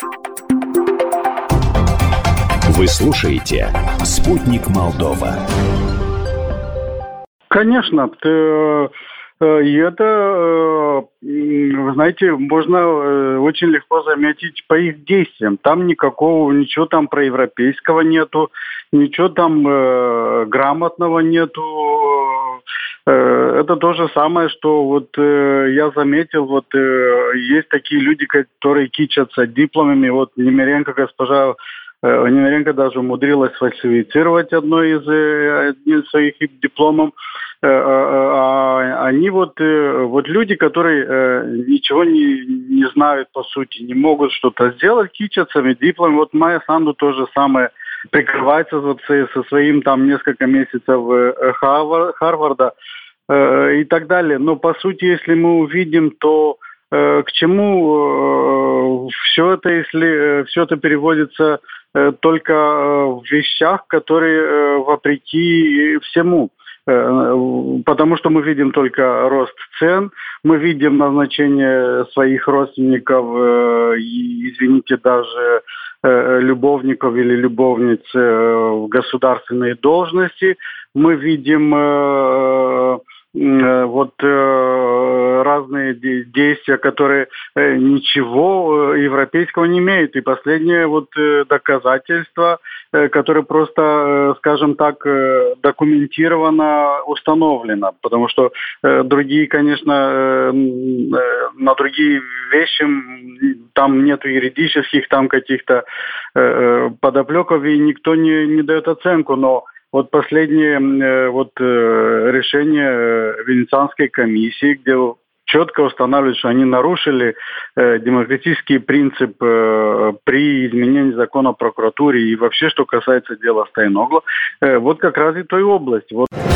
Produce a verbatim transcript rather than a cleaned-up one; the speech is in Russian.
Вы слушаете «Спутник Молдова». Конечно, ты, и это, вы знаете, можно очень легко заметить по их действиям. Там никакого, ничего там проевропейского нету, ничего там э, грамотного нету. Это то же самое, что вот э, я заметил, вот э, есть такие люди, которые кичатся дипломами. Вот Немиренко, госпожа э, Немиренко даже умудрилась фальсифицировать одно из, э, один из своих дипломов. Э, э, они вот, э, вот люди, которые э, ничего не, не знают по сути, не могут что-то сделать, кичатся дипломами. Вот Майя Санду то же самое. Прикрывается вот со своим там несколько месяцев Харварда э, и так далее. Но по сути, если мы увидим, то э, к чему э, все это, если э, все это переводится э, только э, в вещах, которые э, вопреки всему. Потому что мы видим только рост цен, мы видим назначение своих родственников, извините, даже любовников или любовниц в государственные должности. Мы видим вот разные действия, которые ничего европейского не имеют. И последнее вот доказательство, которое просто, скажем так, документировано, установлено. Потому что другие, конечно, на другие вещи там нету юридических, там каких-то подоплеков, и никто не, не дает оценку. Но вот последнее вот, решение Венецианской комиссии, где четко устанавливают, что они нарушили э, демократический принцип э, при изменении закона о прокуратуре и вообще, что касается дела Стояногло, э, вот как раз и той области. Вот.